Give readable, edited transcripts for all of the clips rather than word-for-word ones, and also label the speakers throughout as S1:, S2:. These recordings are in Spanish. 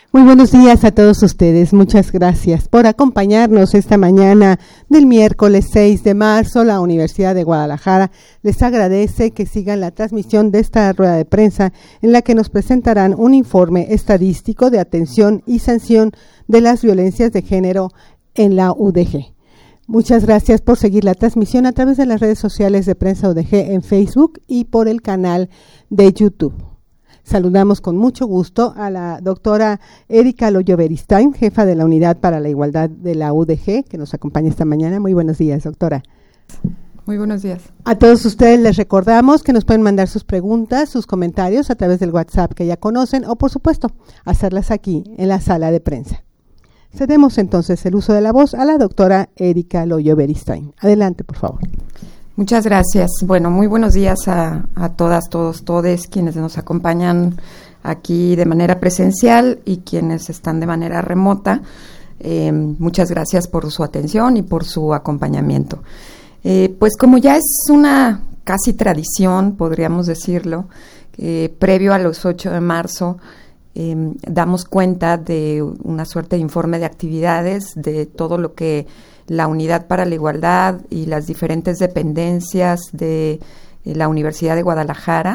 S1: Muy buenos días a todos ustedes. Muchas gracias por acompañarnos esta mañana del miércoles 6 de marzo. La Universidad de Guadalajara les agradece que sigan la transmisión de esta rueda de prensa en la que nos presentarán un informe estadístico de atención y sanción de las violencias de género en la UDG. Muchas gracias por seguir la transmisión a través de las redes sociales de Prensa UDG en Facebook y por el canal de YouTube. Saludamos con mucho gusto a la doctora Erika Loyo Beristain, jefa de la Unidad para la Igualdad de la UDG, que nos acompaña esta mañana. Muy buenos días, doctora.
S2: Muy buenos días.
S1: A todos ustedes les recordamos que nos pueden mandar sus preguntas, sus comentarios a través del WhatsApp que ya conocen o, por supuesto, hacerlas aquí en la sala de prensa. Cedemos entonces el uso de la voz a la doctora Erika Loyo Beristain. Adelante, por favor.
S2: Muchas gracias. Bueno, muy buenos días a todas, todes quienes nos acompañan aquí de manera presencial y quienes están de manera remota. Muchas gracias por su atención y por su acompañamiento. Pues como ya es una casi tradición, podríamos decirlo, previo a los 8 de marzo, damos cuenta de una suerte de informe de actividades de todo lo que la Unidad para la Igualdad y las diferentes dependencias de la Universidad de Guadalajara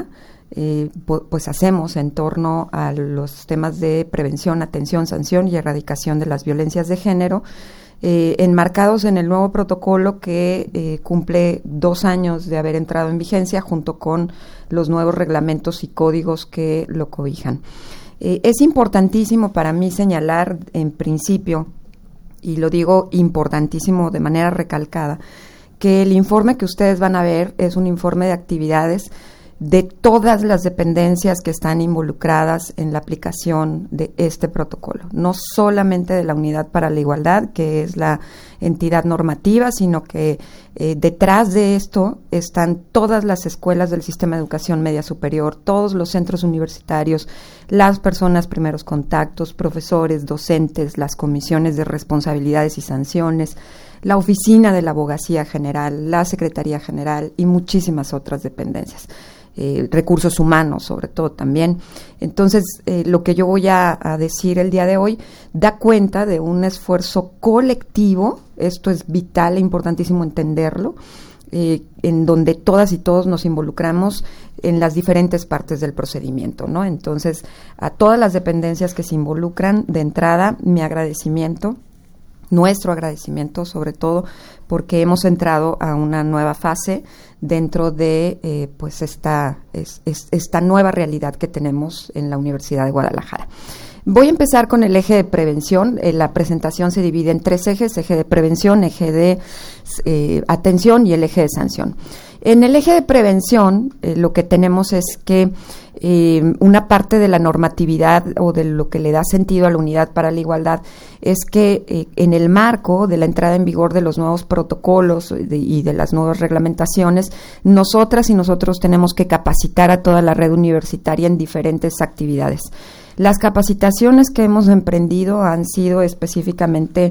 S2: pues hacemos en torno a los temas de prevención, atención, sanción y erradicación de las violencias de género, enmarcados en el nuevo protocolo que cumple 2 años de haber entrado en vigencia junto con los nuevos reglamentos y códigos que lo cobijan. Es importantísimo para mí señalar en principio, y lo digo importantísimo de manera recalcada, que el informe que ustedes van a ver es un informe de actividades de todas las dependencias que están involucradas en la aplicación de este protocolo, no solamente de la Unidad para la Igualdad, que es la entidad normativa, sino que detrás de esto están todas las escuelas del sistema de educación media superior, todos los centros universitarios, las personas primeros contactos, profesores, docentes, las comisiones de responsabilidades y sanciones, la oficina de la Abogacía General, la Secretaría General y muchísimas otras dependencias. Recursos humanos, sobre todo también. Entonces, lo que yo voy a decir el día de hoy da cuenta de un esfuerzo colectivo, esto es vital e importantísimo entenderlo, en donde todas y todos nos involucramos en las diferentes partes del procedimiento, ¿no? Entonces, a todas las dependencias que se involucran, de entrada, mi agradecimiento, nuestro agradecimiento sobre todo, porque hemos entrado a una nueva fase dentro de pues esta nueva realidad que tenemos en la Universidad de Guadalajara. Voy a empezar con el eje de prevención. La presentación se divide en 3 ejes: eje de prevención, eje de atención y el eje de sanción. En el eje de prevención, lo que tenemos es que una parte de la normatividad o de lo que le da sentido a la Unidad para la Igualdad es que en el marco de la entrada en vigor de los nuevos protocolos y de las nuevas reglamentaciones, nosotras y nosotros tenemos que capacitar a toda la red universitaria en diferentes actividades. Las capacitaciones que hemos emprendido han sido específicamente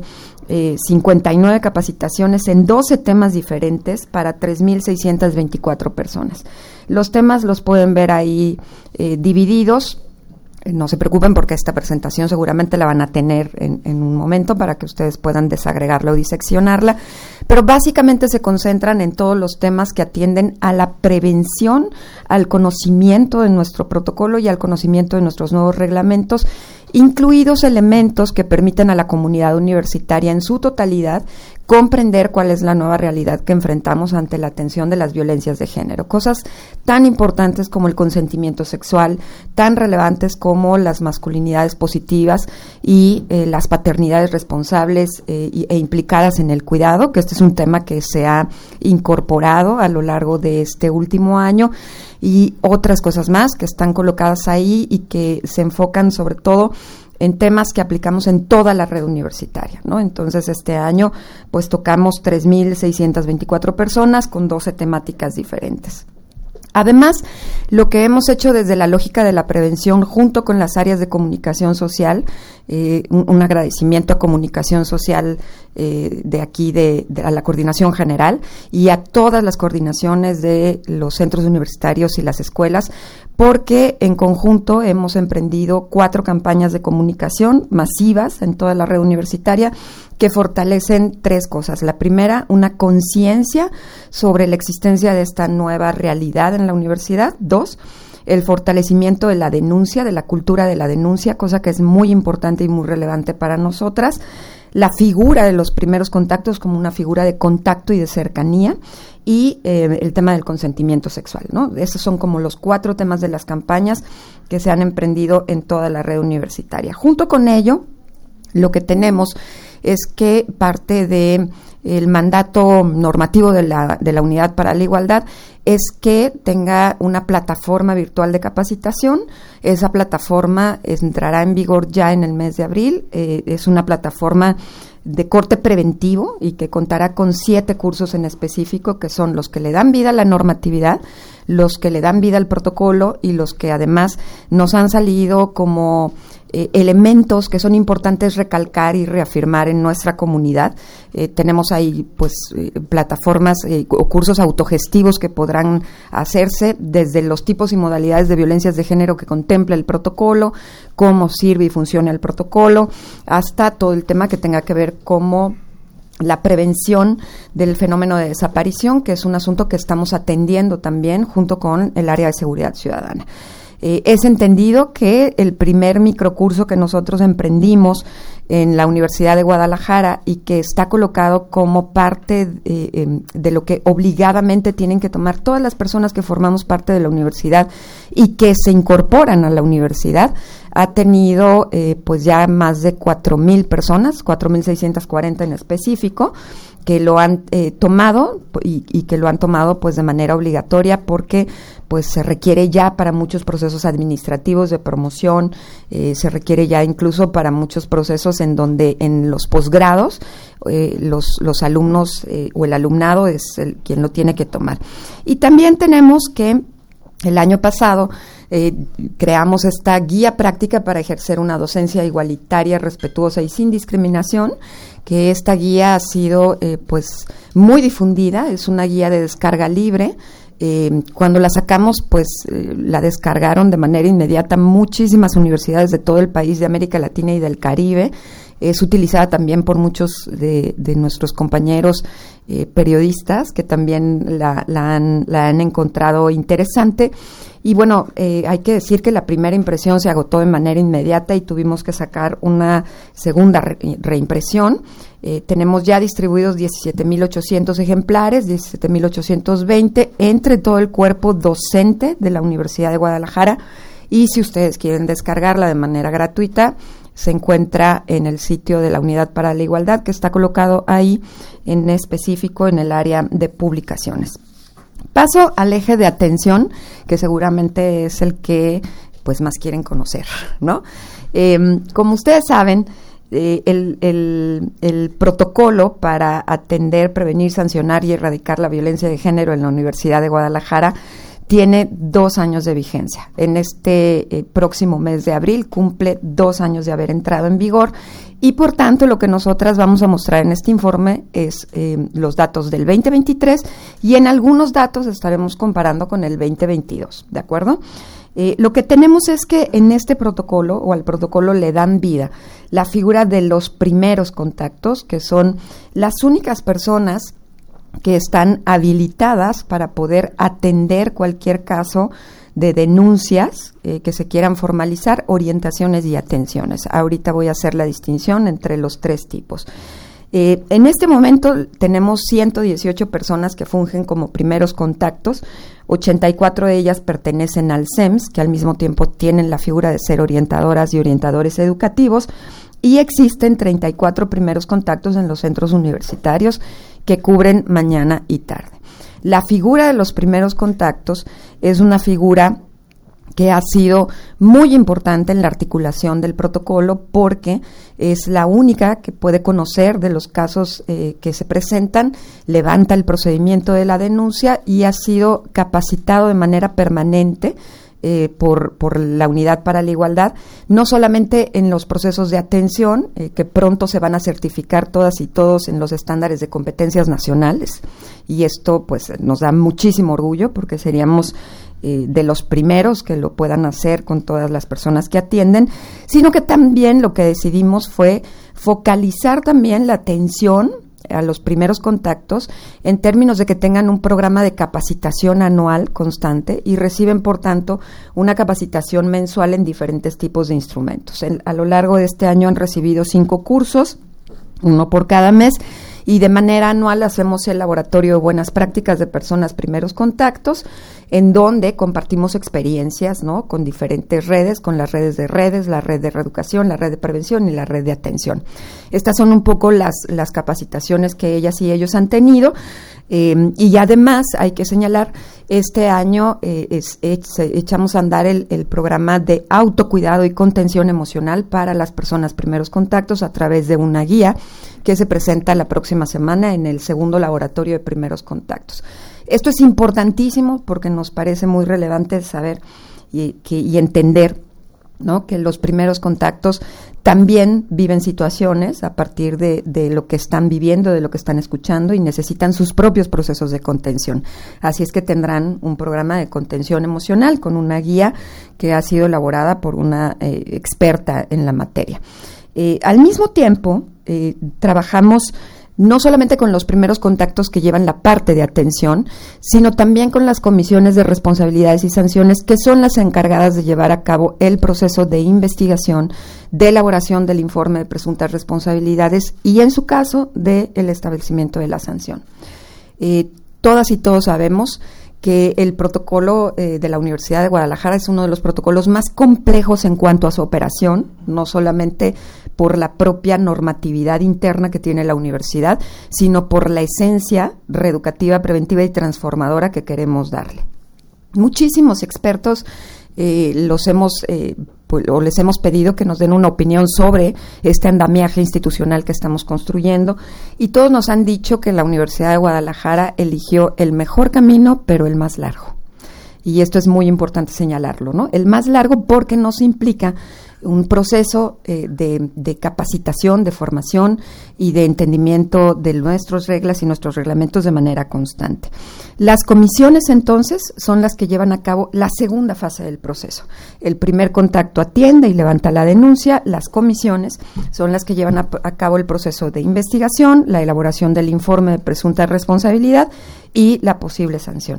S2: 59 capacitaciones en 12 temas diferentes para 3,624 personas. Los temas los pueden ver ahí divididos. No se preocupen porque esta presentación seguramente la van a tener en un momento para que ustedes puedan desagregarla o diseccionarla, pero básicamente se concentran en todos los temas que atienden a la prevención, al conocimiento de nuestro protocolo y al conocimiento de nuestros nuevos reglamentos, incluidos elementos que permiten a la comunidad universitaria en su totalidad comprender cuál es la nueva realidad que enfrentamos ante la atención de las violencias de género. Cosas tan importantes como el consentimiento sexual, tan relevantes como las masculinidades positivas y las paternidades responsables e implicadas en el cuidado, que este es un tema que se ha incorporado a lo largo de este último año, y otras cosas más que están colocadas ahí y que se enfocan sobre todo en temas que aplicamos en toda la red universitaria, ¿no? Entonces, este año, pues tocamos 3,624 personas con 12 temáticas diferentes. Además, lo que hemos hecho desde la lógica de la prevención, junto con las áreas de comunicación social, un agradecimiento a comunicación social de aquí, a la coordinación general y a todas las coordinaciones de los centros universitarios y las escuelas, porque en conjunto hemos emprendido 4 campañas de comunicación masivas en toda la red universitaria que fortalecen 3 cosas. La primera, una conciencia sobre la existencia de esta nueva realidad en la universidad. 2, el fortalecimiento de la denuncia, de la cultura de la denuncia, cosa que es muy importante y muy relevante para nosotras. La figura de los primeros contactos como una figura de contacto y de cercanía, y el tema del consentimiento sexual, ¿no? Esos son como los 4 temas de las campañas que se han emprendido en toda la red universitaria. Junto con ello, lo que tenemos es que parte de el mandato normativo de la Unidad para la Igualdad es que tenga una plataforma virtual de capacitación. Esa plataforma entrará en vigor ya en el mes de abril. Es una plataforma de corte preventivo y que contará con 7 cursos en específico, que son los que le dan vida a la normatividad, los que le dan vida al protocolo y los que además nos han salido como elementos que son importantes recalcar y reafirmar en nuestra comunidad. Tenemos ahí pues plataformas o cursos autogestivos que podrán hacerse desde los tipos y modalidades de violencias de género que contempla el protocolo, cómo sirve y funciona el protocolo, hasta todo el tema que tenga que ver como la prevención del fenómeno de desaparición, que es un asunto que estamos atendiendo también junto con el área de seguridad ciudadana. Es entendido que el primer microcurso que nosotros emprendimos en la Universidad de Guadalajara y que está colocado como parte de lo que obligadamente tienen que tomar todas las personas que formamos parte de la universidad y que se incorporan a la universidad, ha tenido pues ya más de 4,000 personas, 4,640 en específico, que lo han tomado y que lo han tomado pues de manera obligatoria, porque pues se requiere ya para muchos procesos administrativos de promoción, se requiere ya incluso para muchos procesos en donde en los posgrados los alumnos o el alumnado es quien lo tiene que tomar. Y también tenemos que el año pasado creamos esta guía práctica para ejercer una docencia igualitaria, respetuosa y sin discriminación, que esta guía ha sido pues muy difundida, es una guía de descarga libre. Cuando la sacamos, pues la descargaron de manera inmediata muchísimas universidades de todo el país, de América Latina y del Caribe. Es utilizada también por muchos de nuestros compañeros periodistas que también la han encontrado interesante. Y bueno, hay que decir que la primera impresión se agotó de manera inmediata y tuvimos que sacar una segunda reimpresión. Tenemos ya distribuidos 17,800 ejemplares, 17,820 entre todo el cuerpo docente de la Universidad de Guadalajara. Y si ustedes quieren descargarla de manera gratuita, se encuentra en el sitio de la Unidad para la Igualdad, que está colocado ahí en específico en el área de publicaciones. Paso al eje de atención, que seguramente es el que pues más quieren conocer, ¿no? Como ustedes saben, el protocolo para atender, prevenir, sancionar y erradicar la violencia de género en la Universidad de Guadalajara tiene 2 años de vigencia. En este próximo mes de abril cumple 2 años de haber entrado en vigor y por tanto lo que nosotras vamos a mostrar en este informe es los datos del 2023 y en algunos datos estaremos comparando con el 2022, ¿de acuerdo? Lo que tenemos es que en este protocolo o al protocolo le dan vida la figura de los primeros contactos, que son las únicas personas que están habilitadas para poder atender cualquier caso de denuncias que se quieran formalizar, orientaciones y atenciones. Ahorita voy a hacer la distinción entre los 3 tipos. En este momento tenemos 118 personas que fungen como primeros contactos, 84 de ellas pertenecen al CEMS, que al mismo tiempo tienen la figura de ser orientadoras y orientadores educativos, y existen 34 primeros contactos en los centros universitarios que cubren mañana y tarde. La figura de los primeros contactos es una figura que ha sido muy importante en la articulación del protocolo porque es la única que puede conocer de los casos que se presentan, levanta el procedimiento de la denuncia y ha sido capacitado de manera permanente por la Unidad para la Igualdad, no solamente en los procesos de atención, que pronto se van a certificar todas y todos en los estándares de competencias nacionales, y esto pues nos da muchísimo orgullo porque seríamos de los primeros que lo puedan hacer con todas las personas que atienden, sino que también lo que decidimos fue focalizar también la atención a los primeros contactos en términos de que tengan un programa de capacitación anual constante y reciben, por tanto, una capacitación mensual en diferentes tipos de instrumentos. A lo largo de este año han recibido 5 cursos, uno por cada mes, y de manera anual hacemos el laboratorio de buenas prácticas de personas primeros contactos, en donde compartimos experiencias, ¿no?, con diferentes redes, con las redes, la red de reeducación, la red de prevención y la red de atención. Estas son un poco las capacitaciones que ellas y ellos han tenido, y además hay que señalar, este año echamos a andar el programa de autocuidado y contención emocional para las personas primeros contactos a través de una guía que se presenta la próxima semana en el segundo laboratorio de primeros contactos. Esto es importantísimo porque nos parece muy relevante saber y entender, ¿no?, que los primeros contactos también viven situaciones a partir de lo que están viviendo, de lo que están escuchando, y necesitan sus propios procesos de contención. Así es que tendrán un programa de contención emocional con una guía que ha sido elaborada por una experta en la materia. Al mismo tiempo, trabajamos no solamente con los primeros contactos que llevan la parte de atención, sino también con las comisiones de responsabilidades y sanciones, que son las encargadas de llevar a cabo el proceso de investigación, de elaboración del informe de presuntas responsabilidades y, en su caso, del establecimiento de la sanción. Todas y todos sabemos que el protocolo de la Universidad de Guadalajara es uno de los protocolos más complejos en cuanto a su operación, no solamente por la propia normatividad interna que tiene la universidad, sino por la esencia reeducativa, preventiva y transformadora que queremos darle. Muchísimos expertos les hemos pedido que nos den una opinión sobre este andamiaje institucional que estamos construyendo, y todos nos han dicho que la Universidad de Guadalajara eligió el mejor camino, pero el más largo. Y esto es muy importante señalarlo, ¿no? El más largo porque nos implica un proceso de capacitación, de formación y de entendimiento de nuestras reglas y nuestros reglamentos de manera constante. Las comisiones, entonces, son las que llevan a cabo la segunda fase del proceso. El primer contacto atiende y levanta la denuncia. Las comisiones son las que llevan a cabo el proceso de investigación, la elaboración del informe de presunta responsabilidad y la posible sanción.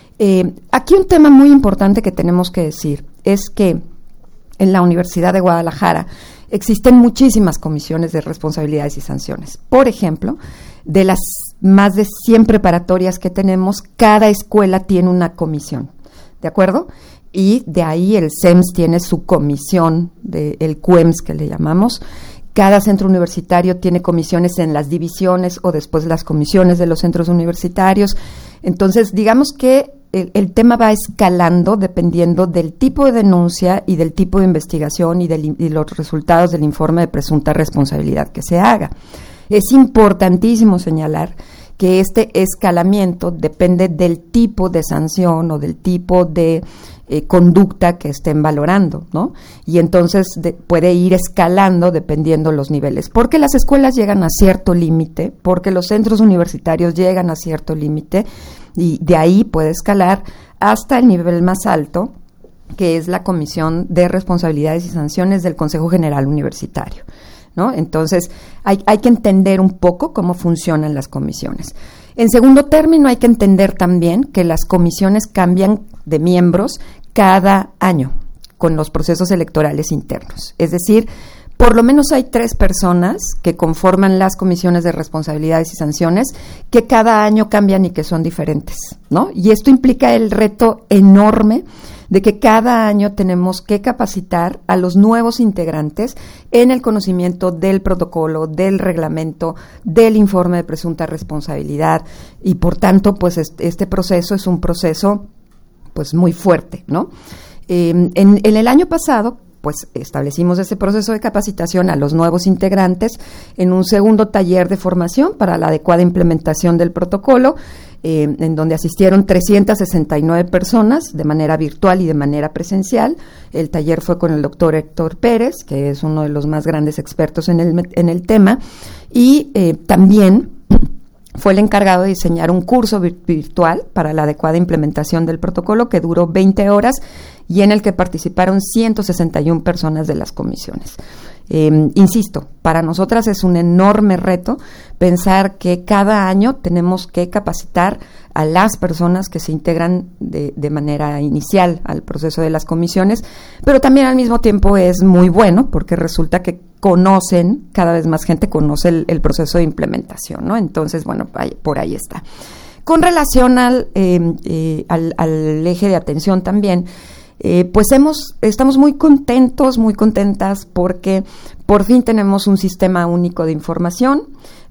S2: Aquí un tema muy importante que tenemos que decir es que en la Universidad de Guadalajara existen muchísimas comisiones de responsabilidades y sanciones. Por ejemplo, de las más de 100 preparatorias que tenemos, cada escuela tiene una comisión, ¿de acuerdo? Y de ahí el CEMS tiene su comisión, el CUEMS que le llamamos. Cada centro universitario tiene comisiones en las divisiones o después las comisiones de los centros universitarios. Entonces, digamos que el tema va escalando dependiendo del tipo de denuncia y del tipo de investigación y los resultados del informe de presunta responsabilidad que se haga. Es importantísimo señalar que este escalamiento depende del tipo de sanción o del tipo de conducta que estén valorando, ¿no? Y entonces puede ir escalando dependiendo los niveles, porque las escuelas llegan a cierto límite, porque los centros universitarios llegan a cierto límite, y de ahí puede escalar hasta el nivel más alto, que es la Comisión de Responsabilidades y Sanciones del Consejo General Universitario, ¿no? Entonces, hay que entender un poco cómo funcionan las comisiones. En segundo término, hay que entender también que las comisiones cambian de miembros cada año con los procesos electorales internos. Es decir, por lo menos hay 3 personas que conforman las comisiones de responsabilidades y sanciones que cada año cambian y que son diferentes, ¿no? Y esto implica el reto enorme de que cada año tenemos que capacitar a los nuevos integrantes en el conocimiento del protocolo, del reglamento, del informe de presunta responsabilidad, y por tanto, pues este proceso es un proceso pues muy fuerte, ¿no? En el año pasado, pues establecimos ese proceso de capacitación a los nuevos integrantes en un segundo taller de formación para la adecuada implementación del protocolo, en donde asistieron 369 personas de manera virtual y de manera presencial. El taller fue con el doctor Héctor Pérez, que es uno de los más grandes expertos en el tema, y también fue el encargado de diseñar un curso virtual para la adecuada implementación del protocolo que duró 20 horas y en el que participaron 161 personas de las comisiones. Insisto, para nosotras es un enorme reto pensar que cada año tenemos que capacitar a las personas que se integran de manera inicial al proceso de las comisiones, pero también al mismo tiempo es muy bueno porque resulta que cada vez más gente conoce el proceso de implementación, ¿no? Entonces, bueno, por ahí está. Con relación al eje de atención también, pues estamos muy contentas porque por fin tenemos un sistema único de información,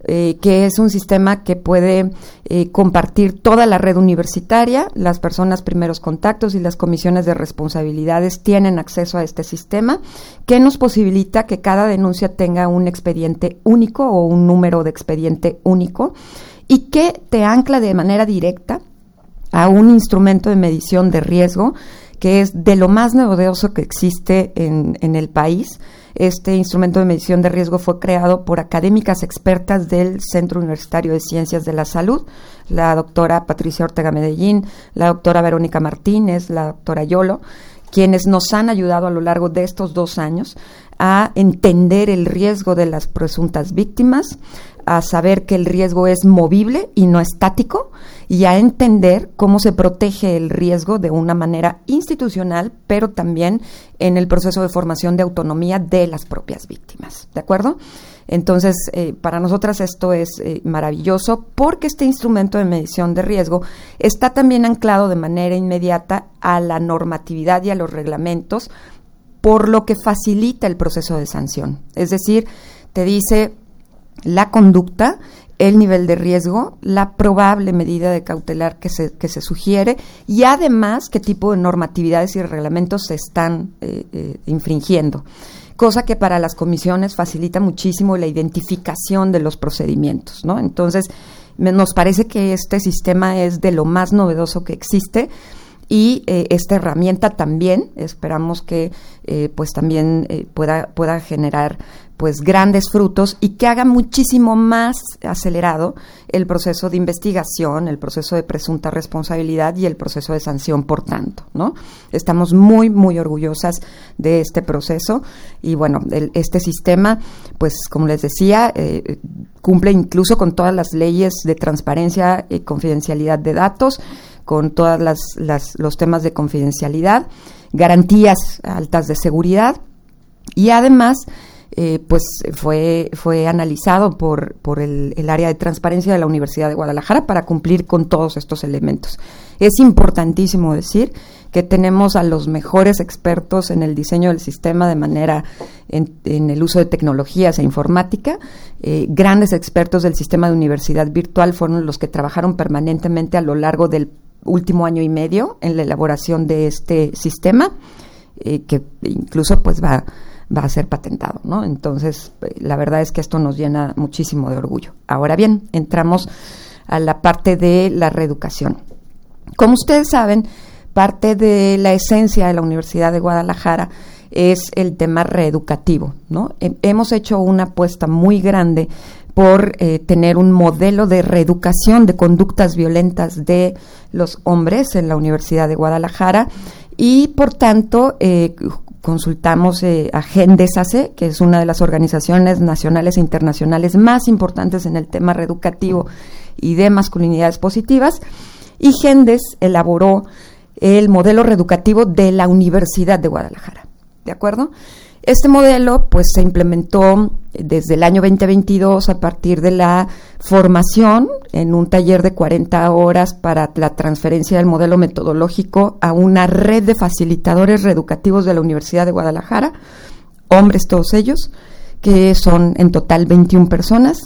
S2: que es un sistema que puede compartir toda la red universitaria. Las personas primeros contactos y las comisiones de responsabilidades tienen acceso a este sistema, que nos posibilita que cada denuncia tenga un expediente único o un número de expediente único y que te ancla de manera directa a un instrumento de medición de riesgo que es de lo más novedoso que existe en el país. Este instrumento de medición de riesgo fue creado por académicas expertas del Centro Universitario de Ciencias de la Salud, la doctora Patricia Ortega Medellín, la doctora Verónica Martínez, la doctora Yolo, quienes nos han ayudado a lo largo de estos 2 años a entender el riesgo de las presuntas víctimas, a saber que el riesgo es movible y no estático, y a entender cómo se protege el riesgo de una manera institucional, pero también en el proceso de formación de autonomía de las propias víctimas, ¿de acuerdo? Entonces, para nosotras esto es maravilloso porque este instrumento de medición de riesgo está también anclado de manera inmediata a la normatividad y a los reglamentos, por lo que facilita el proceso de sanción. Es decir, te dice la conducta, el nivel de riesgo, la probable medida de cautelar que se sugiere y además qué tipo de normatividades y reglamentos se están infringiendo. Cosa que para las comisiones facilita muchísimo la identificación de los procedimientos, ¿no? Entonces, nos parece que este sistema es de lo más novedoso que existe y esta herramienta también esperamos que pues también pueda generar pues grandes frutos y que haga muchísimo más acelerado el proceso de investigación, el proceso de presunta responsabilidad y el proceso de sanción, por tanto, ¿no? Estamos muy, muy orgullosas de este proceso y bueno, este sistema, pues como les decía, cumple incluso con todas las leyes de transparencia y confidencialidad de datos, con todas los temas de confidencialidad, garantías altas de seguridad y además pues fue analizado por el área de transparencia de la Universidad de Guadalajara para cumplir con todos estos elementos. Es importantísimo decir que tenemos a los mejores expertos en el diseño del sistema de manera en el uso de tecnologías e informática. Grandes expertos del sistema de universidad virtual fueron los que trabajaron permanentemente a lo largo del último año y medio en la elaboración de este sistema, que incluso pues va a ser patentado, ¿no? Entonces, la verdad es que esto nos llena muchísimo de orgullo. Ahora bien, entramos a la parte de la reeducación. Como ustedes saben, parte de la esencia de la Universidad de Guadalajara es el tema reeducativo, ¿no? Hemos hecho una apuesta muy grande por tener un modelo de reeducación de conductas violentas de los hombres en la Universidad de Guadalajara y, por tanto, consultamos a GENDESACE, que es una de las organizaciones nacionales e internacionales más importantes en el tema reeducativo y de masculinidades positivas, y GENDES elaboró el modelo reeducativo de la Universidad de Guadalajara, ¿de acuerdo? Este modelo pues se implementó desde el año 2022 a partir de la formación en un taller de 40 horas para la transferencia del modelo metodológico a una red de facilitadores reeducativos de la Universidad de Guadalajara, hombres todos ellos, que son en total 21 personas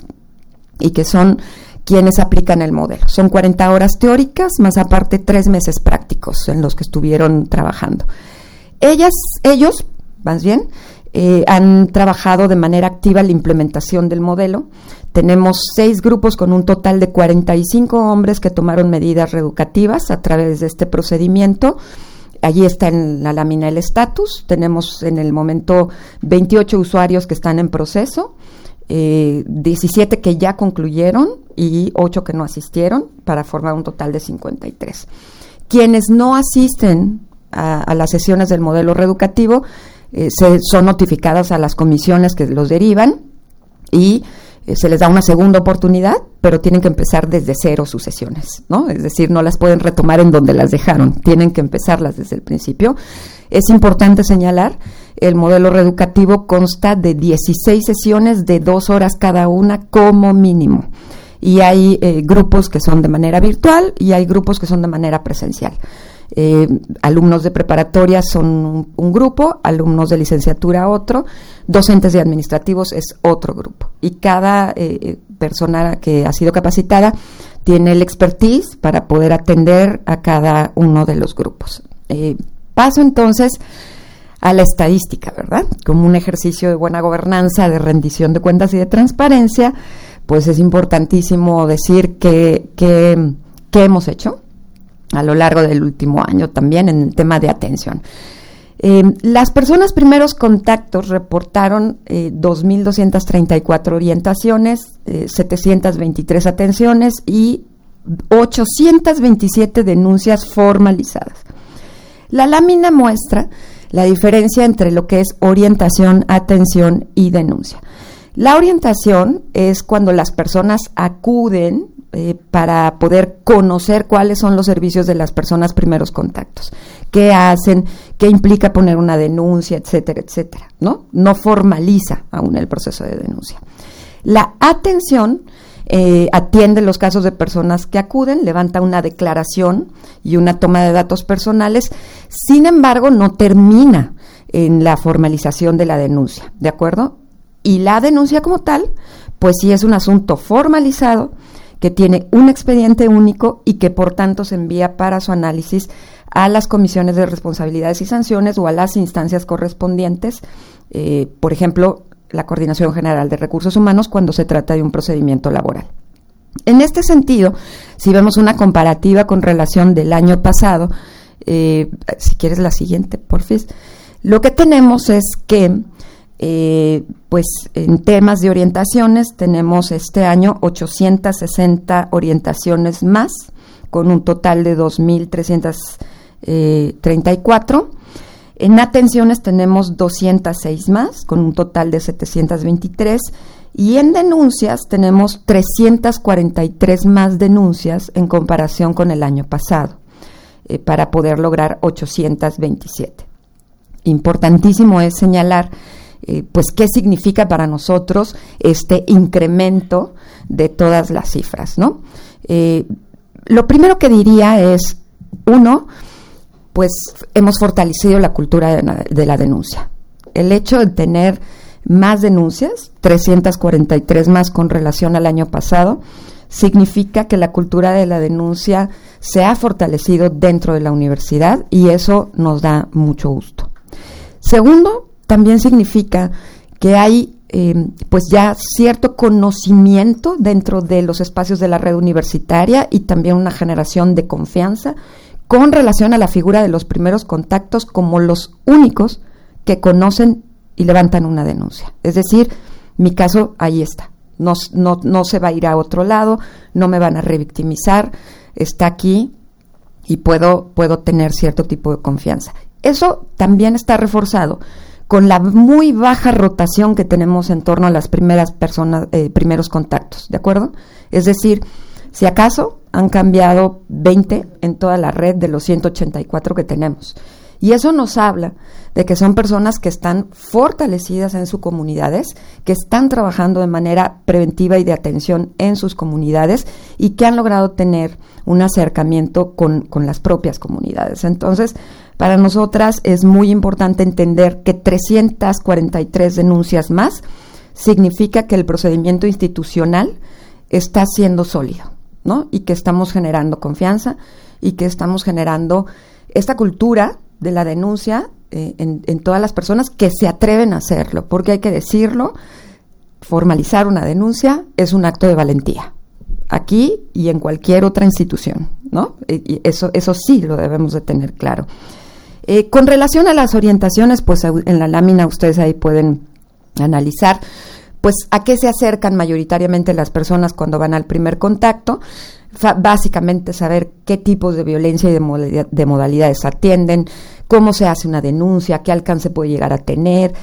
S2: y que son quienes aplican el modelo. Son 40 horas teóricas, más aparte 3 meses prácticos en los que estuvieron trabajando. Ellos, más bien, han trabajado de manera activa la implementación del modelo. Tenemos 6 grupos con un total de 45 hombres que tomaron medidas reeducativas a través de este procedimiento. Allí está en la lámina el estatus. Tenemos en el momento 28 usuarios que están en proceso, 17 que ya concluyeron y 8 que no asistieron, para formar un total de 53. Quienes no asisten a las sesiones del modelo reeducativo son notificadas a las comisiones que los derivan y se les da una segunda oportunidad, pero tienen que empezar desde cero sus sesiones, ¿no? Es decir, no las pueden retomar en donde las dejaron, tienen que empezarlas desde el principio. Es importante señalar, el modelo reeducativo consta de 16 sesiones de 2 horas cada una como mínimo. Y hay grupos que son de manera virtual y hay grupos que son de manera presencial. Alumnos de preparatoria son un grupo, alumnos de licenciatura otro, docentes y administrativos es otro grupo. Y cada persona que ha sido capacitada tiene el expertise para poder atender a cada uno de los grupos. Paso entonces a la estadística, ¿verdad? Como un ejercicio de buena gobernanza, de rendición de cuentas y de transparencia, pues es importantísimo decir qué hemos hecho a lo largo del último año también en el tema de atención. Las personas primeros contactos reportaron 2.234 orientaciones, 723 atenciones y 827 denuncias formalizadas. La lámina muestra la diferencia entre lo que es orientación, atención y denuncia. La orientación es cuando las personas acuden para poder conocer cuáles son los servicios de las personas primeros contactos, qué hacen, qué implica poner una denuncia, etcétera, etcétera, ¿no? No formaliza aún el proceso de denuncia. La atención atiende los casos de personas que acuden, levanta una declaración y una toma de datos personales, sin embargo, no termina en la formalización de la denuncia, ¿de acuerdo? Y la denuncia como tal, pues sí es un asunto formalizado, que tiene un expediente único y que por tanto se envía para su análisis a las comisiones de responsabilidades y sanciones o a las instancias correspondientes, por ejemplo, la Coordinación General de Recursos Humanos cuando se trata de un procedimiento laboral. En este sentido, si vemos una comparativa con relación del año pasado, si quieres la siguiente, porfis, lo que tenemos es que pues en temas de orientaciones tenemos este año 860 orientaciones más, con un total de 2.334. En atenciones tenemos 206 más, con un total de 723. Y en denuncias tenemos 343 más denuncias en comparación con el año pasado, para poder lograr 827. Importantísimo es señalar pues qué significa para nosotros este incremento de todas las cifras, ¿no? Lo primero que diría es, uno, pues hemos fortalecido la cultura de la denuncia. El hecho de tener más denuncias, 343 más con relación al año pasado, significa que la cultura de la denuncia se ha fortalecido dentro de la universidad y eso nos da mucho gusto. Segundo, también significa que hay pues ya cierto conocimiento dentro de los espacios de la red universitaria y también una generación de confianza con relación a la figura de los primeros contactos como los únicos que conocen y levantan una denuncia. Es decir, mi caso ahí está. No se va a ir a otro lado, no me van a revictimizar, está aquí y puedo tener cierto tipo de confianza. Eso también está reforzado con la muy baja rotación que tenemos en torno a las primeras personas, primeros contactos, ¿de acuerdo? Es decir, si acaso han cambiado 20 en toda la red de los 184 que tenemos. Y eso nos habla de que son personas que están fortalecidas en sus comunidades, que están trabajando de manera preventiva y de atención en sus comunidades y que han logrado tener un acercamiento con las propias comunidades. Entonces, para nosotras es muy importante entender que 343 denuncias más significa que el procedimiento institucional está siendo sólido, ¿no? Y que estamos generando confianza y que estamos generando esta cultura de la denuncia en todas las personas que se atreven a hacerlo, porque hay que decirlo, formalizar una denuncia es un acto de valentía, aquí y en cualquier otra institución, ¿no? Y eso sí lo debemos de tener claro. Con relación a las orientaciones, pues en la lámina ustedes ahí pueden analizar, pues a qué se acercan mayoritariamente las personas cuando van al primer contacto. Básicamente saber qué tipos de violencia y de modalidades atienden, cómo se hace una denuncia, qué alcance puede llegar a tener,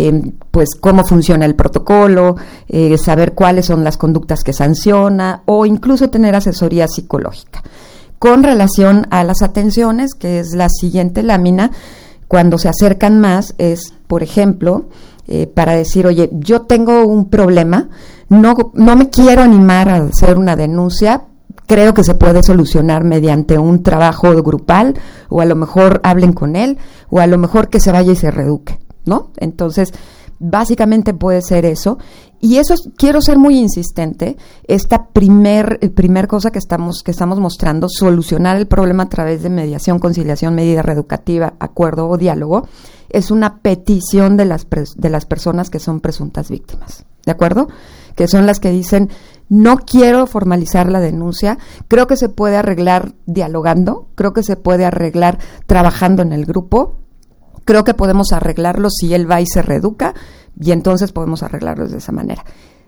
S2: pues cómo funciona el protocolo, saber cuáles son las conductas que sanciona o incluso tener asesoría psicológica. Con relación a las atenciones, que es la siguiente lámina, cuando se acercan más es, por ejemplo, para decir, oye, yo tengo un problema, no me quiero animar a hacer una denuncia, creo que se puede solucionar mediante un trabajo grupal, o a lo mejor hablen con él, o a lo mejor que se vaya y se reeduque, ¿no? Entonces, básicamente puede ser eso. Y eso quiero ser muy insistente, esta primer cosa que estamos mostrando, solucionar el problema a través de mediación, conciliación, medida reeducativa, acuerdo o diálogo, es una petición de las personas que son presuntas víctimas, ¿de acuerdo? Que son las que dicen, no quiero formalizar la denuncia, creo que se puede arreglar dialogando, creo que se puede arreglar trabajando en el grupo, creo que podemos arreglarlo si él va y se reeduca, y entonces podemos arreglarlo de esa manera.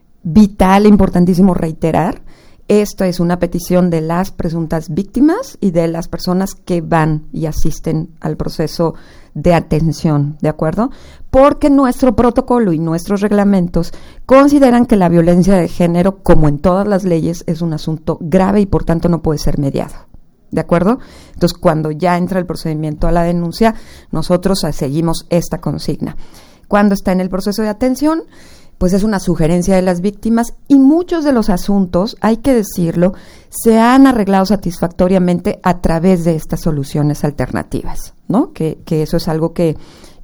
S2: Vital, importantísimo reiterar, esto es una petición de las presuntas víctimas y de las personas que van y asisten al proceso de atención, ¿de acuerdo? Porque nuestro protocolo y nuestros reglamentos consideran que la violencia de género, como en todas las leyes, es un asunto grave y por tanto no puede ser mediado. ¿De acuerdo? Entonces, cuando ya entra el procedimiento a la denuncia, nosotros seguimos esta consigna. Cuando está en el proceso de atención, pues es una sugerencia de las víctimas y muchos de los asuntos, hay que decirlo, se han arreglado satisfactoriamente a través de estas soluciones alternativas, ¿no? Que eso es algo que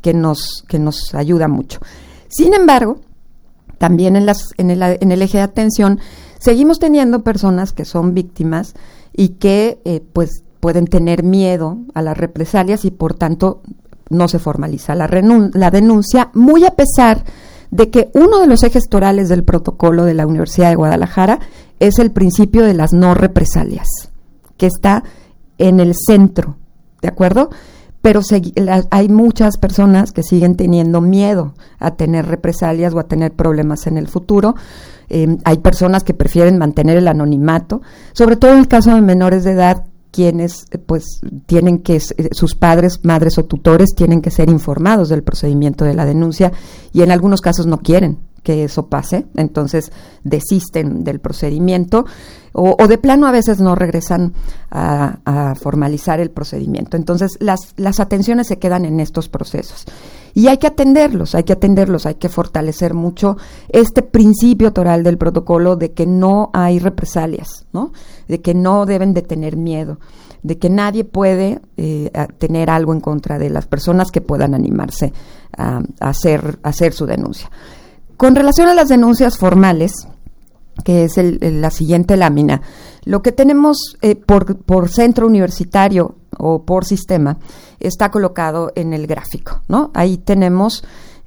S2: nos ayuda mucho. Sin embargo, también en el eje de atención, seguimos teniendo personas que son víctimas y que pues pueden tener miedo a las represalias y por tanto no se formaliza la denuncia, muy a pesar de que uno de los ejes torales del protocolo de la Universidad de Guadalajara es el principio de las no represalias, que está en el centro, ¿de acuerdo? Pero hay muchas personas que siguen teniendo miedo a tener represalias o a tener problemas en el futuro. Hay personas que prefieren mantener el anonimato, sobre todo en el caso de menores de edad, quienes pues tienen que, sus padres, madres o tutores tienen que ser informados del procedimiento de la denuncia y en algunos casos no quieren que eso pase, entonces desisten del procedimiento o de plano a veces no regresan a formalizar el procedimiento. Entonces las atenciones se quedan en estos procesos y hay que atenderlos, hay que fortalecer mucho este principio toral del protocolo de que no hay represalias, ¿no? De que no deben de tener miedo, de que nadie puede tener algo en contra de las personas que puedan animarse a hacer su denuncia. Con relación a las denuncias formales, que es la siguiente lámina, lo que tenemos por centro universitario o por sistema está colocado en el gráfico, ¿no? Ahí tenemos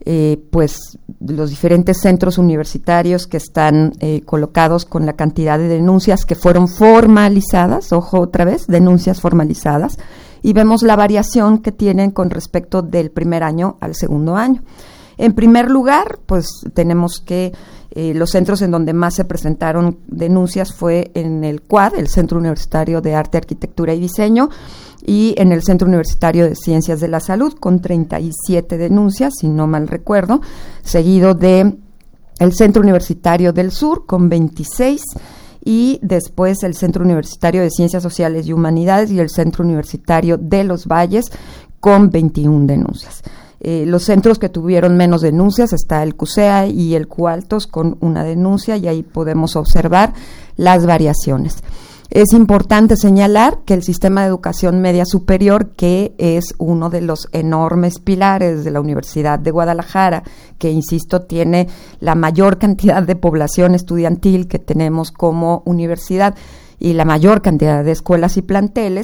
S2: pues los diferentes centros universitarios que están colocados con la cantidad de denuncias que fueron formalizadas, ojo otra vez, denuncias formalizadas, y vemos la variación que tienen con respecto del primer año al segundo año. En primer lugar, pues tenemos que los centros en donde más se presentaron denuncias fue en el CUAD, el Centro Universitario de Arte, Arquitectura y Diseño, y en el Centro Universitario de Ciencias de la Salud, con 37 denuncias, si no mal recuerdo, seguido de el Centro Universitario del Sur, con 26, y después el Centro Universitario de Ciencias Sociales y Humanidades y el Centro Universitario de Los Valles, con 21 denuncias. Los centros que tuvieron menos denuncias está el CUSEA y el CUALTOS con una denuncia y ahí podemos observar las variaciones. Es importante señalar que el sistema de educación media superior, que es uno de los enormes pilares de la Universidad de Guadalajara, que insisto tiene la mayor cantidad de población estudiantil que tenemos como universidad y la mayor cantidad de escuelas y planteles,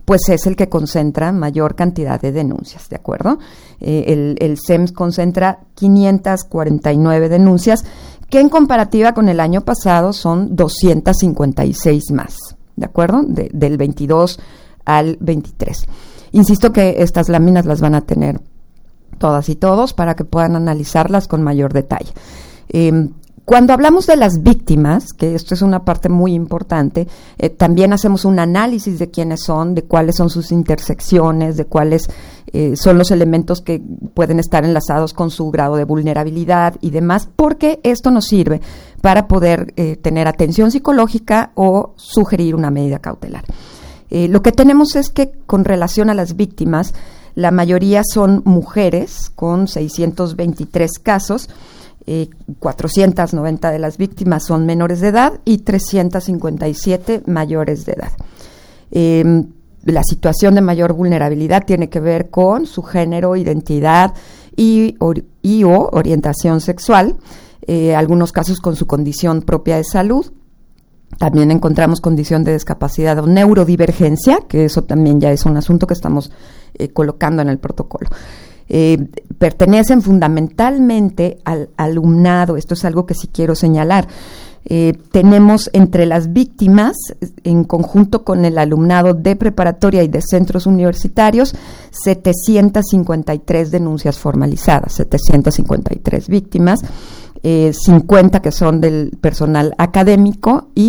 S2: pues es el que concentra mayor cantidad de denuncias, ¿de acuerdo? El CEMS concentra 549 denuncias, que en comparativa con el año pasado son 256 más, ¿de acuerdo? Del 22 al 23. Insisto que estas láminas las van a tener todas y todos para que puedan analizarlas con mayor detalle. Cuando hablamos de las víctimas, que esto es una parte muy importante, también hacemos un análisis de quiénes son, de cuáles son sus intersecciones, de cuáles son los elementos que pueden estar enlazados con su grado de vulnerabilidad y demás, porque esto nos sirve para poder tener atención psicológica o sugerir una medida cautelar. Lo que tenemos es que con relación a las víctimas, la mayoría son mujeres, con 623 casos, 490 de las víctimas son menores de edad y 357 mayores de edad. La situación de mayor vulnerabilidad tiene que ver con su género, identidad y o orientación sexual, algunos casos con su condición propia de salud. También encontramos condición de discapacidad o neurodivergencia, que eso también ya es un asunto que estamos colocando en el protocolo. Pertenecen fundamentalmente al alumnado. Esto es algo que sí quiero señalar. Tenemos entre las víctimas, en conjunto con el alumnado de preparatoria y de centros universitarios, 753 denuncias formalizadas, 753 víctimas, 50 que son del personal académico y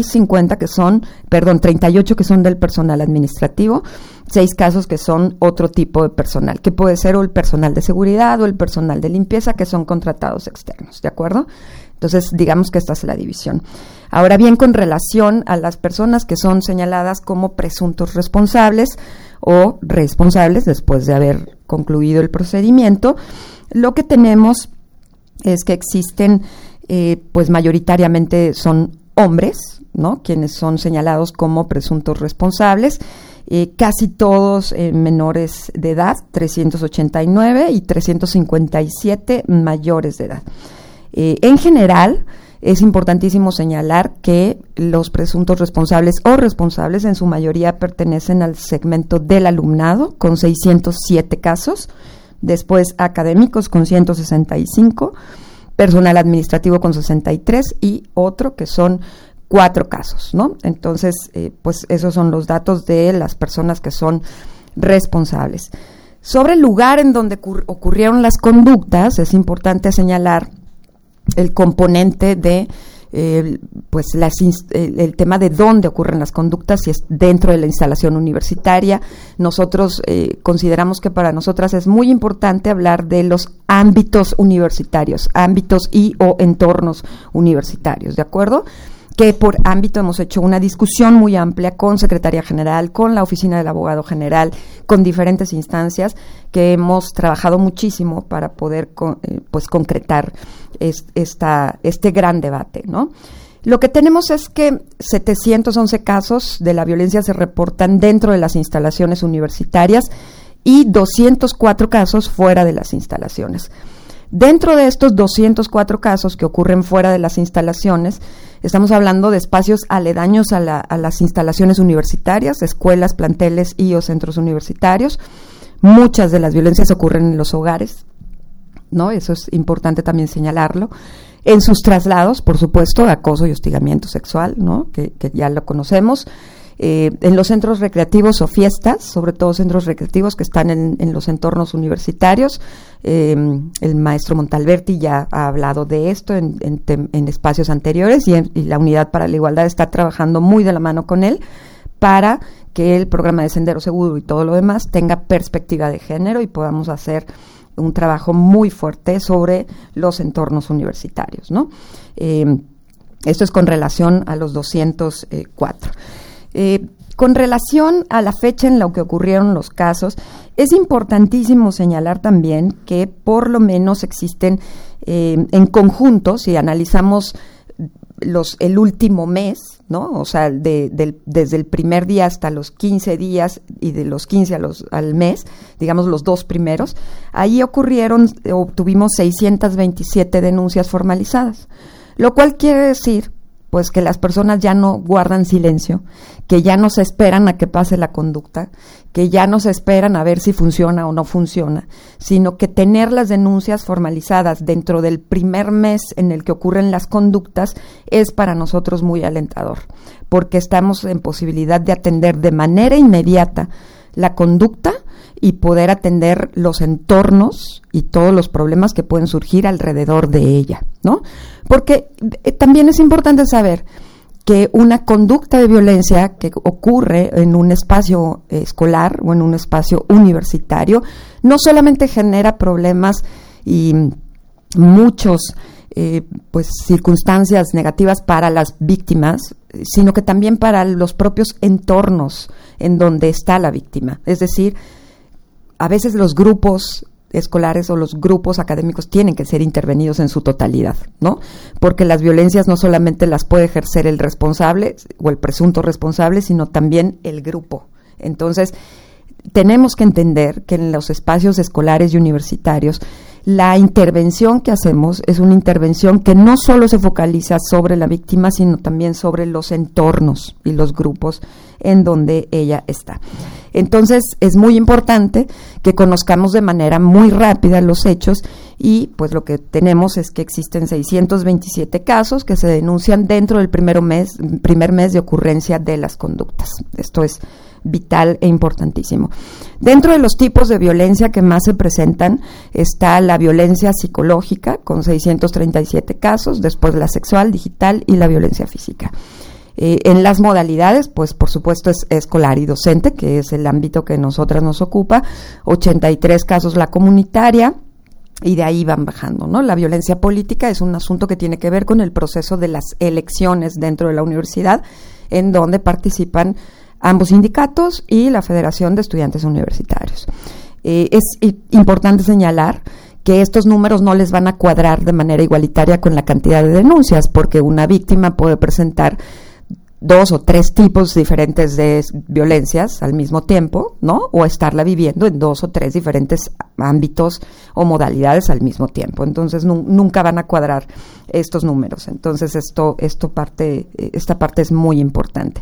S2: 38 que son del personal administrativo, 6 casos que son otro tipo de personal, que puede ser o el personal de seguridad o el personal de limpieza, que son contratados externos, ¿de acuerdo? Entonces, digamos que esta es la división. Ahora bien, con relación a las personas que son señaladas como presuntos responsables o responsables después de haber concluido el procedimiento, lo que tenemos es que existen, pues mayoritariamente son hombres, ¿no?, quienes son señalados como presuntos responsables, casi todos menores de edad, 389 y 357 mayores de edad. En general, es importantísimo señalar que los presuntos responsables o responsables en su mayoría pertenecen al segmento del alumnado, con 607 casos, después académicos con 165, personal administrativo con 63 y otro que son 4 casos, ¿no? Entonces, pues esos son los datos de las personas que son responsables. Sobre el lugar en donde ocurrieron las conductas, es importante señalar el componente de pues el tema de dónde ocurren las conductas, si es dentro de la instalación universitaria. Nosotros consideramos que para nosotras es muy importante hablar de los ámbitos universitarios, ámbitos y o entornos universitarios, ¿de acuerdo? Que por ámbito hemos hecho una discusión muy amplia con Secretaría General, con la Oficina del Abogado General, con diferentes instancias que hemos trabajado muchísimo para poder pues concretar este gran debate, ¿no? Lo que tenemos es que 711 casos de la violencia se reportan dentro de las instalaciones universitarias y 204 casos fuera de las instalaciones. Dentro de estos 204 casos que ocurren fuera de las instalaciones, estamos hablando de espacios aledaños a las instalaciones universitarias, escuelas, planteles y o centros universitarios. Muchas de las violencias ocurren en los hogares, ¿no? Eso es importante también señalarlo. En sus traslados, por supuesto, acoso y hostigamiento sexual, ¿no?, que ya lo conocemos. En los centros recreativos o fiestas, sobre todo centros recreativos que están en los entornos universitarios. El maestro Montalberti ya ha hablado de esto en espacios anteriores y la Unidad para la Igualdad está trabajando muy de la mano con él para que el programa de Sendero Seguro y todo lo demás tenga perspectiva de género y podamos hacer un trabajo muy fuerte sobre los entornos universitarios, ¿no? Esto es con relación a los 204. Con relación a la fecha en la que ocurrieron los casos, es importantísimo señalar también que por lo menos existen en conjunto, si analizamos el último mes, ¿no?, o sea, desde el primer día hasta los 15 días y de los 15 al mes, digamos los 2 primeros, ahí obtuvimos 627 denuncias formalizadas, lo cual quiere decir pues que las personas ya no guardan silencio, que ya no se esperan a que pase la conducta, que ya no se esperan a ver si funciona o no funciona, sino que tener las denuncias formalizadas dentro del primer mes en el que ocurren las conductas es para nosotros muy alentador, porque estamos en posibilidad de atender de manera inmediata la conducta y poder atender los entornos y todos los problemas que pueden surgir alrededor de ella, ¿no? Porque también es importante saber que una conducta de violencia que ocurre en un espacio escolar o en un espacio universitario no solamente genera problemas y muchos pues circunstancias negativas para las víctimas, sino que también para los propios entornos en donde está la víctima. Es decir, a veces los grupos escolares o los grupos académicos tienen que ser intervenidos en su totalidad, ¿no? Porque las violencias no solamente las puede ejercer el responsable o el presunto responsable, sino también el grupo. Entonces, tenemos que entender que en los espacios escolares y universitarios la intervención que hacemos es una intervención que no solo se focaliza sobre la víctima, sino también sobre los entornos y los grupos en donde ella está. Entonces, es muy importante que conozcamos de manera muy rápida los hechos y pues lo que tenemos es que existen 627 casos que se denuncian dentro del primer mes de ocurrencia de las conductas. Esto es vital e importantísimo. Dentro de los tipos de violencia que más se presentan está la violencia psicológica con 637 casos, después la sexual, digital y la violencia física. En las modalidades, pues por supuesto es escolar y docente, que es el ámbito que nosotras nos ocupa, 83 casos la comunitaria, y de ahí van bajando, ¿no? La violencia política es un asunto que tiene que ver con el proceso de las elecciones dentro de la universidad, en donde participan ambos sindicatos y la Federación de Estudiantes Universitarios. Es importante señalar que estos números no les van a cuadrar de manera igualitaria con la cantidad de denuncias, porque una víctima puede presentar 2 o 3 tipos diferentes de violencias al mismo tiempo, ¿no? O estarla viviendo en 2 o 3 diferentes ámbitos o modalidades al mismo tiempo. Entonces, nunca van a cuadrar estos números. Entonces, esta parte es muy importante.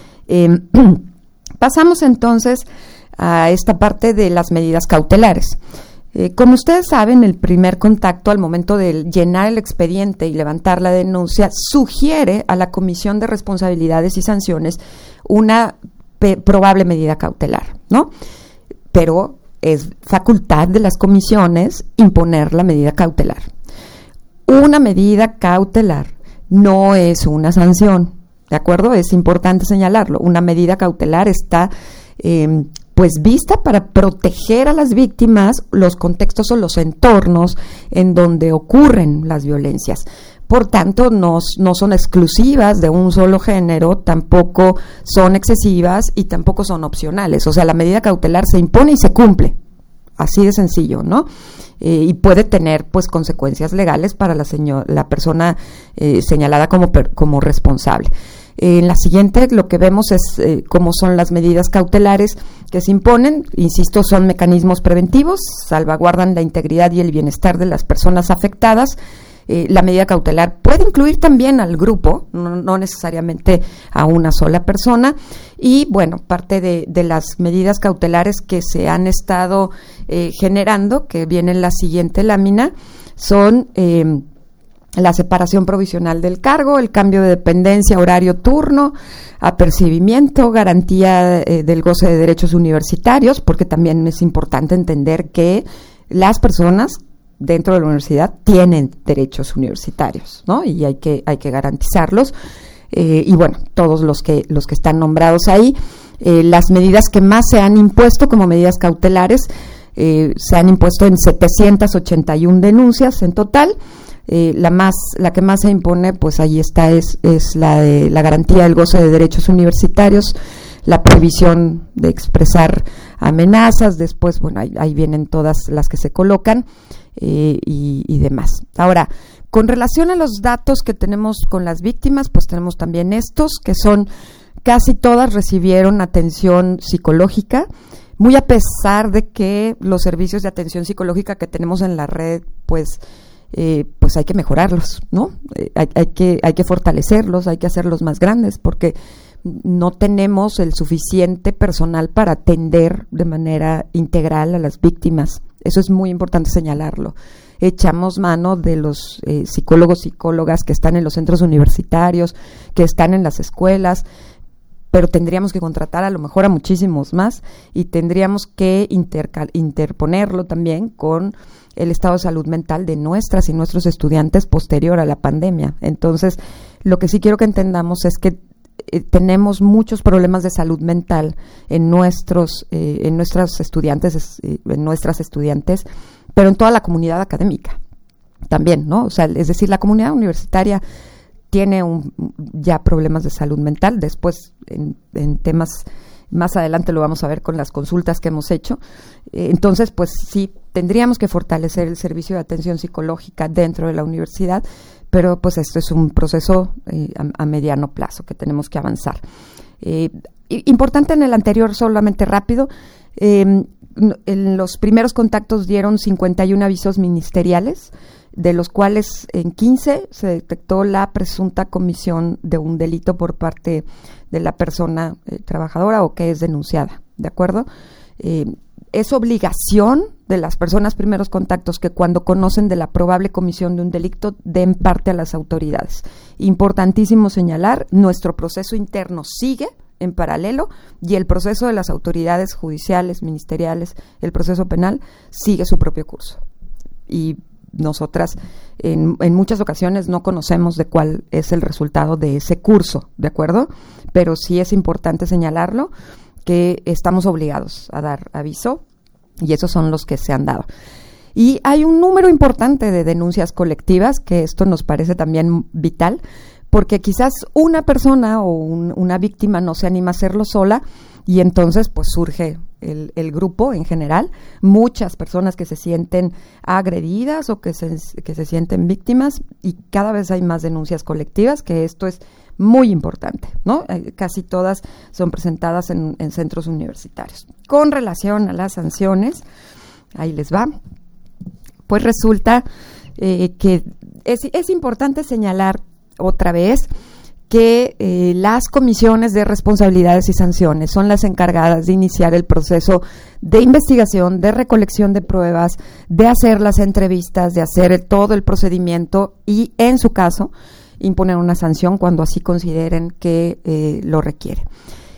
S2: Pasamos entonces a esta parte de las medidas cautelares. Como ustedes saben, el primer contacto al momento de llenar el expediente y levantar la denuncia sugiere a la Comisión de Responsabilidades y Sanciones una probable medida cautelar, ¿no? Pero es facultad de las comisiones imponer la medida cautelar. Una medida cautelar no es una sanción, ¿de acuerdo? Es importante señalarlo. Una medida cautelar está pues vista para proteger a las víctimas los contextos o los entornos en donde ocurren las violencias. Por tanto, no son exclusivas de un solo género, tampoco son excesivas y tampoco son opcionales. O sea, la medida cautelar se impone y se cumple. Así de sencillo, ¿no? Y puede tener pues consecuencias legales para la persona señalada como responsable. En la siguiente lo que vemos es cómo son las medidas cautelares que se imponen. Insisto, son mecanismos preventivos, salvaguardan la integridad y el bienestar de las personas afectadas. La medida cautelar puede incluir también al grupo, no necesariamente a una sola persona. Y bueno, parte de las medidas cautelares que se han estado generando, que viene en la siguiente lámina, son la separación provisional del cargo, el cambio de dependencia, horario, turno, apercibimiento, garantía del goce de derechos universitarios, porque también es importante entender que las personas dentro de la universidad tienen derechos universitarios, ¿no? Y hay que garantizarlos. Y bueno, todos los que están nombrados ahí, las medidas que más se han impuesto como medidas cautelares, se han impuesto en 781 denuncias en total. La que más se impone, pues ahí está, es la de la garantía del goce de derechos universitarios, la prohibición de expresar amenazas. Después, bueno, ahí vienen todas las que se colocan y demás. Ahora, con relación a los datos que tenemos con las víctimas, pues tenemos también estos, que son casi todas recibieron atención psicológica, muy a pesar de que los servicios de atención psicológica que tenemos en la red, pues pues hay que mejorarlos, ¿no? Hay que fortalecerlos, hay que hacerlos más grandes, porque no tenemos el suficiente personal para atender de manera integral a las víctimas. Eso es muy importante señalarlo. Echamos mano de los psicólogos, psicólogas que están en los centros universitarios, que están en las escuelas, pero tendríamos que contratar a lo mejor a muchísimos más y tendríamos que interponerlo también con el estado de salud mental de nuestras y nuestros estudiantes posterior a la pandemia. Entonces, lo que sí quiero que entendamos es que tenemos muchos problemas de salud mental en nuestras estudiantes, pero en toda la comunidad académica también, ¿no? O sea, es decir, la comunidad universitaria tiene ya problemas de salud mental. Después, en temas más adelante lo vamos a ver con las consultas que hemos hecho. Entonces, pues sí, tendríamos que fortalecer el servicio de atención psicológica dentro de la universidad, pero pues esto es un proceso a mediano plazo que tenemos que avanzar. Importante en el anterior, solamente rápido, en los primeros contactos dieron 51 avisos ministeriales, de los cuales en 15 se detectó la presunta comisión de un delito por parte de la persona trabajadora o que es denunciada, ¿de acuerdo? Es obligación de las personas primeros contactos que cuando conocen de la probable comisión de un delito den parte a las autoridades. Importantísimo señalar, nuestro proceso interno sigue en paralelo y el proceso de las autoridades judiciales, ministeriales, el proceso penal sigue su propio curso. Y nosotras en muchas ocasiones no conocemos de cuál es el resultado de ese curso, ¿de acuerdo? Pero sí es importante señalarlo, que estamos obligados a dar aviso y esos son los que se han dado. Y hay un número importante de denuncias colectivas, que esto nos parece también vital, porque quizás una persona o una víctima no se anima a hacerlo sola y entonces pues surge el grupo en general, muchas personas que se sienten agredidas o que se sienten víctimas y cada vez hay más denuncias colectivas, que esto es muy importante, ¿no? Casi todas son presentadas en centros universitarios. Con relación a las sanciones, ahí les va, pues resulta que es importante señalar otra vez que las comisiones de responsabilidades y sanciones son las encargadas de iniciar el proceso de investigación, de recolección de pruebas, de hacer las entrevistas, de hacer todo el procedimiento y, en su caso, imponer una sanción cuando así consideren que lo requiere.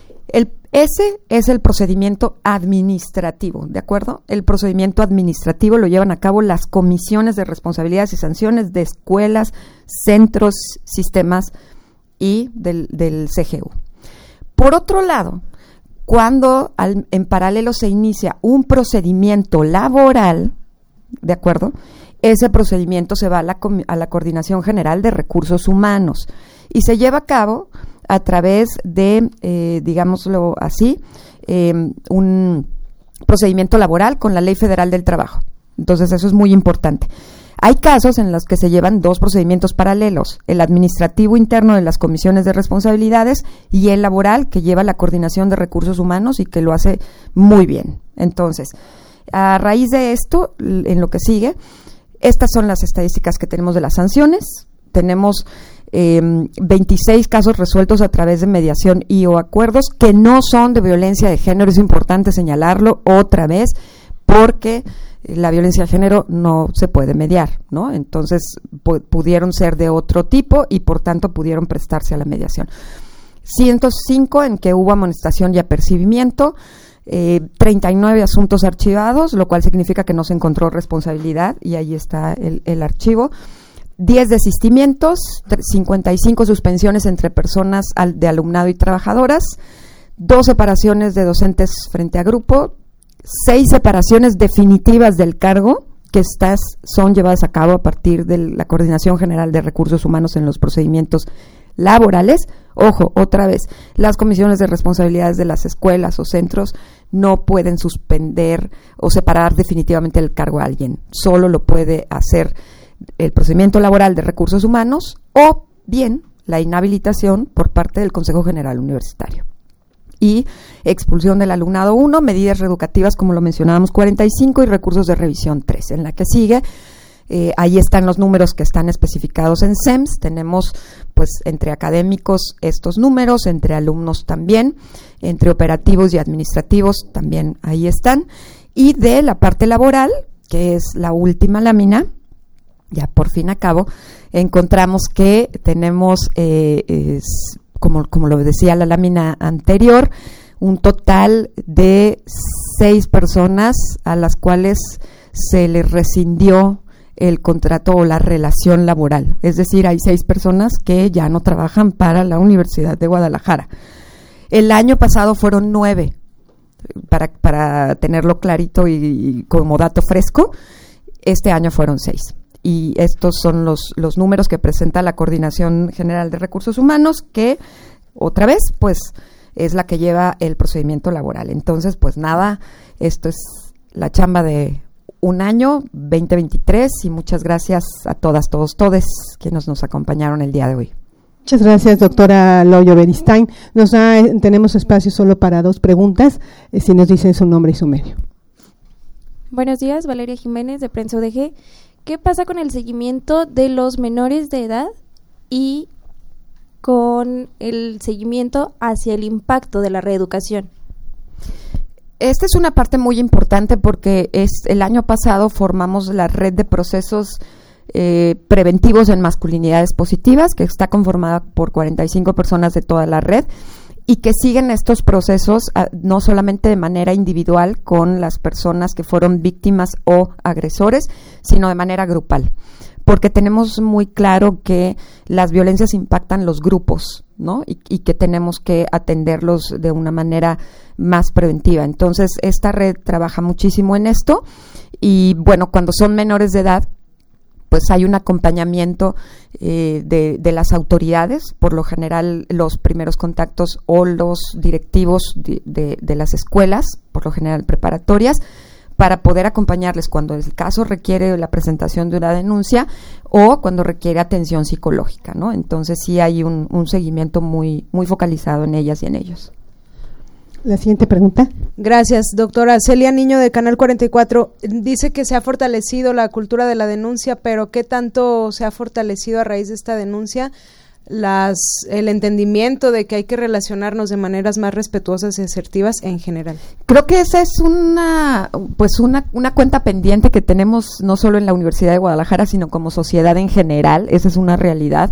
S2: Ese es el procedimiento administrativo, ¿de acuerdo? El procedimiento administrativo lo llevan a cabo las comisiones de responsabilidades y sanciones de escuelas, centros, sistemas y del CGU. Por otro lado, cuando en paralelo se inicia un procedimiento laboral, ¿de acuerdo?, ese procedimiento se va a la Coordinación General de Recursos Humanos y se lleva a cabo a través de, digámoslo así, un procedimiento laboral con la Ley Federal del Trabajo. Entonces, eso es muy importante. Hay casos en los que se llevan dos procedimientos paralelos, el administrativo interno de las comisiones de responsabilidades y el laboral, que lleva la Coordinación de Recursos Humanos y que lo hace muy bien. Entonces, a raíz de esto, en lo que sigue, estas son las estadísticas que tenemos de las sanciones. Tenemos 26 casos resueltos a través de mediación y o acuerdos que no son de violencia de género. Es importante señalarlo otra vez porque la violencia de género no se puede mediar, ¿no? Entonces pudieron ser de otro tipo y por tanto pudieron prestarse a la mediación. 105 en que hubo amonestación y apercibimiento, 39 asuntos archivados, lo cual significa que no se encontró responsabilidad y ahí está el archivo. 10 desistimientos, 55 suspensiones entre personas de alumnado y trabajadoras, 2 separaciones de docentes frente a grupo, 6 separaciones definitivas del cargo, que son llevadas a cabo a partir de la Coordinación General de Recursos Humanos en los procedimientos laborales. Ojo, otra vez, las comisiones de responsabilidades de las escuelas o centros no pueden suspender o separar definitivamente el cargo a alguien, solo lo puede hacer el procedimiento laboral de recursos humanos o bien la inhabilitación por parte del Consejo General Universitario. Y expulsión del alumnado 1, medidas reeducativas como lo mencionábamos 45 y recursos de revisión 3. En la que sigue Ahí están los números que están especificados en SEMS. Tenemos, pues, entre académicos estos números, entre alumnos también, entre operativos y administrativos también ahí están. Y de la parte laboral, que es la última lámina, ya por fin acabo, encontramos que tenemos, como lo decía la lámina anterior, un total de 6 personas a las cuales se les rescindió el contrato o la relación laboral. Es decir, hay 6 personas que ya no trabajan para la Universidad de Guadalajara. El año pasado fueron 9, para tenerlo clarito y como dato fresco. Este año fueron 6. Y estos son los números que presenta la Coordinación General de Recursos Humanos, que otra vez, pues, es la que lleva el procedimiento laboral. Entonces, pues nada, esto es la chamba de un año, 2023, y muchas gracias a todas, todos, todes quienes nos acompañaron el día de hoy.
S1: Muchas gracias, doctora Loyo Beristain. Tenemos espacio solo para 2 preguntas, si nos dicen su nombre y su medio.
S3: Buenos días, Valeria Jiménez, de Prensa UDG. ¿Qué pasa con el seguimiento de los menores de edad y con el seguimiento hacia el impacto de la reeducación?
S2: Esta es una parte muy importante porque el año pasado formamos la red de procesos preventivos en masculinidades positivas, que está conformada por 45 personas de toda la red y que siguen estos procesos no solamente de manera individual con las personas que fueron víctimas o agresores, sino de manera grupal. Porque tenemos muy claro que las violencias impactan los grupos, ¿no? Y que tenemos que atenderlos de una manera más preventiva. Entonces, esta red trabaja muchísimo en esto y, bueno, cuando son menores de edad, pues hay un acompañamiento de las autoridades, por lo general los primeros contactos o los directivos de las escuelas, por lo general preparatorias, para poder acompañarles cuando el caso requiere la presentación de una denuncia o cuando requiere atención psicológica, ¿no? Entonces sí hay un seguimiento muy, muy focalizado en ellas y en ellos.
S1: La siguiente pregunta.
S4: Gracias, doctora. Celia Niño, de Canal 44, dice que se ha fortalecido la cultura de la denuncia, pero ¿qué tanto se ha fortalecido a raíz de esta denuncia el entendimiento de que hay que relacionarnos de maneras más respetuosas y asertivas en general?
S2: Creo que esa es una cuenta pendiente que tenemos no solo en la Universidad de Guadalajara, sino como sociedad en general. Esa es una realidad.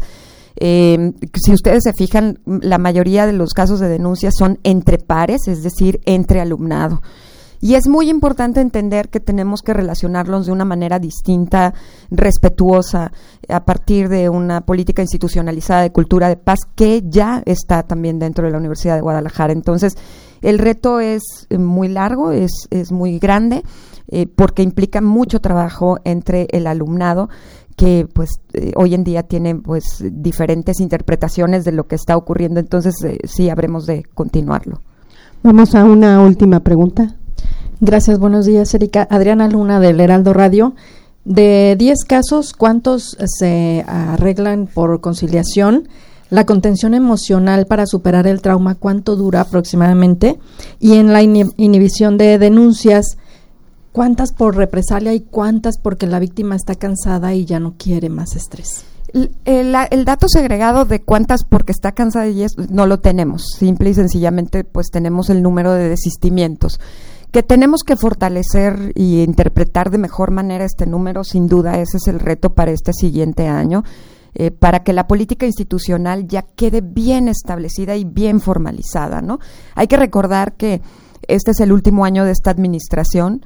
S2: Si ustedes se fijan, la mayoría de los casos de denuncia son entre pares, es decir, entre alumnado. Y es muy importante entender que tenemos que relacionarlos de una manera distinta, respetuosa, a partir de una política institucionalizada de cultura de paz que ya está también dentro de la Universidad de Guadalajara. Entonces, el reto es muy largo, es muy grande, porque implica mucho trabajo entre el alumnado, que pues hoy en día tiene pues diferentes interpretaciones de lo que está ocurriendo. Entonces, sí habremos de continuarlo.
S1: Vamos a una última pregunta.
S5: Gracias, buenos días, Erika. Adriana Luna, del Heraldo Radio. De 10 casos, ¿cuántos se arreglan por conciliación? La contención emocional para superar el trauma, ¿cuánto dura aproximadamente? Y en la inhibición de denuncias, ¿cuántas por represalia y cuántas porque la víctima está cansada y ya no quiere más estrés?
S2: El dato segregado de cuántas porque está cansada y no lo tenemos. Simple y sencillamente, pues tenemos el número de desistimientos. Que tenemos que fortalecer y interpretar de mejor manera este número, sin duda, ese es el reto para este siguiente año, para que la política institucional ya quede bien establecida y bien formalizada, ¿no? Hay que recordar que este es el último año de esta administración,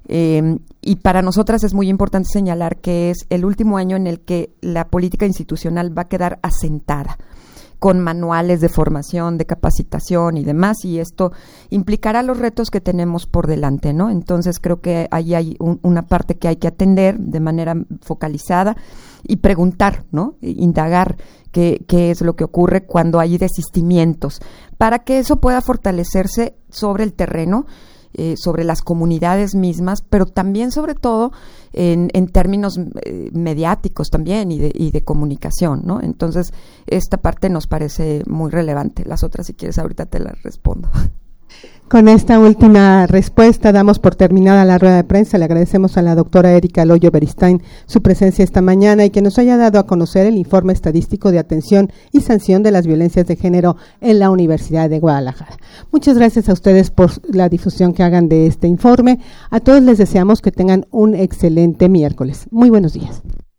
S2: y para nosotras es muy importante señalar que es el último año en el que la política institucional va a quedar asentada, con manuales de formación, de capacitación y demás, y esto implicará los retos que tenemos por delante, ¿no? Entonces creo que ahí hay una parte que hay que atender de manera focalizada y preguntar, ¿no? Indagar qué es lo que ocurre cuando hay desistimientos, para que eso pueda fortalecerse sobre el terreno, sobre las comunidades mismas, pero también sobre todo en términos mediáticos también y de comunicación, ¿no? Entonces, esta parte nos parece muy relevante. Las otras, si quieres, ahorita te las respondo.
S1: Con esta última respuesta damos por terminada la rueda de prensa. Le agradecemos a la doctora Erika Loyo Beristain su presencia esta mañana y que nos haya dado a conocer el informe estadístico de atención y sanción de las violencias de género en la Universidad de Guadalajara. Muchas gracias a ustedes por la difusión que hagan de este informe. A todos les deseamos que tengan un excelente miércoles. Muy buenos días.